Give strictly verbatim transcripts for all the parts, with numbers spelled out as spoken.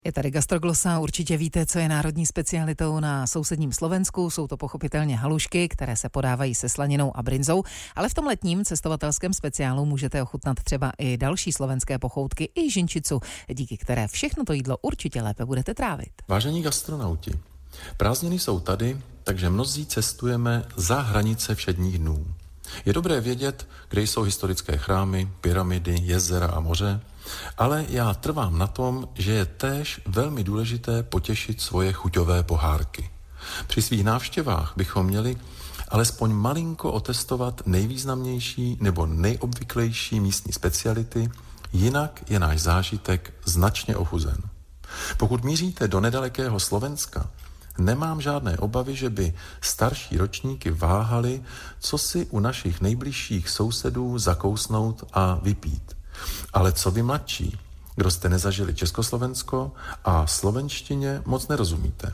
Je tady Gastroglosa, určitě víte, co je národní specialitou na sousedním Slovensku. Jsou to pochopitelně halušky, které se podávají se slaninou a brinzou, ale v tom letním cestovatelském speciálu můžete ochutnat třeba i další slovenské pochoutky i žinčicu, díky které všechno to jídlo určitě lépe budete trávit. Vážení gastronauti, prázdniny jsou tady, takže mnozí cestujeme za hranice všedních dnů. Je dobré vědět, kde jsou historické chrámy, pyramidy, jezera a moře, ale já trvám na tom, že je též velmi důležité potěšit svoje chuťové pohárky. Při svých návštěvách bychom měli alespoň malinko otestovat nejvýznamnější nebo nejobvyklejší místní speciality, jinak je náš zážitek značně ochuzen. Pokud míříte do nedalekého Slovenska, nemám žádné obavy, že by starší ročníky váhali, co si u našich nejbližších sousedů zakousnout a vypít. Ale co vy mladší, kdo jste nezažili Československo a slovenštině moc nerozumíte?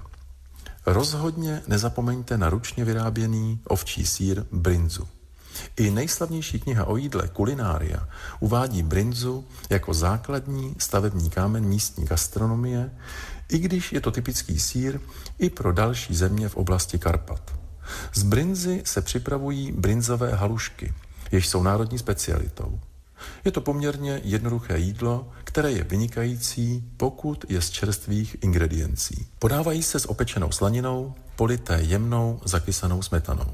Rozhodně nezapomeňte na ručně vyráběný ovčí sýr brinzu. I nejslavnější kniha o jídle Kulinária uvádí brinzu jako základní stavební kámen místní gastronomie, i když je to typický sýr i pro další země v oblasti Karpat. Z brinzy se připravují brinzové halušky, jež jsou národní specialitou. Je to poměrně jednoduché jídlo, které je vynikající, pokud je z čerstvých ingrediencí. Podávají se s opečenou slaninou, polité jemnou zakysanou smetanou.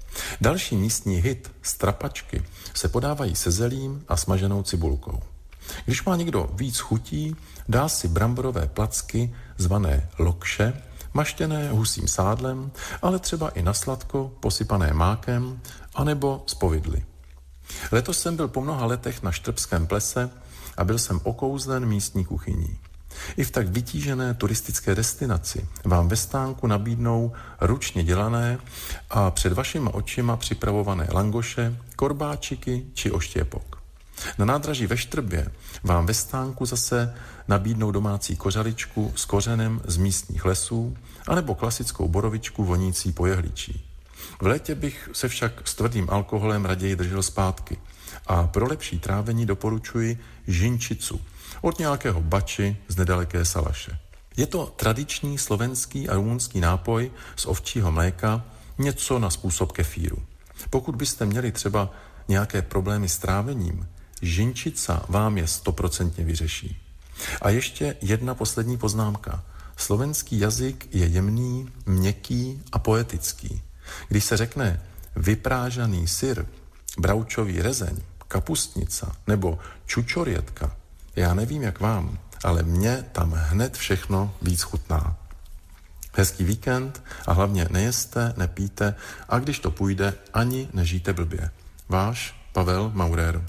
Další místní hit, strapačky, se podávají se zelím a smaženou cibulkou. Když má někdo víc chutí, dá si bramborové placky zvané lokše, maštěné husím sádlem, ale třeba i na sladko posypané mákem, anebo z povidly. Letos jsem byl po mnoha letech na Štrbském plese a byl jsem okouzlen místní kuchyní. I v tak vytížené turistické destinaci vám ve stánku nabídnou ručně dělané a před vašima očima připravované langoše, korbáčiky či oštěpok. Na nádraží ve Štrbě vám ve stánku zase nabídnou domácí kořaličku s kořenem z místních lesů anebo klasickou borovičku vonící po jehličí. V létě bych se však s tvrdým alkoholem raději držel zpátky a pro lepší trávení doporučuji žinčicu od nějakého bači z nedaleké Salaše. Je to tradiční slovenský a rumunský nápoj z ovčího mléka, něco na způsob kefíru. Pokud byste měli třeba nějaké problémy s trávením, žinčica vám je stoprocentně vyřeší. A ještě jedna poslední poznámka. Slovenský jazyk je jemný, měkký a poetický. Když se řekne vyprážaný syr, bravčový rezeň, kapustnica nebo čučorětka, já nevím jak vám, ale mně tam hned všechno víc chutná. Hezký víkend a hlavně nejeste, nepijte a když to půjde, ani nežijte blbě. Váš Pavel Maurer.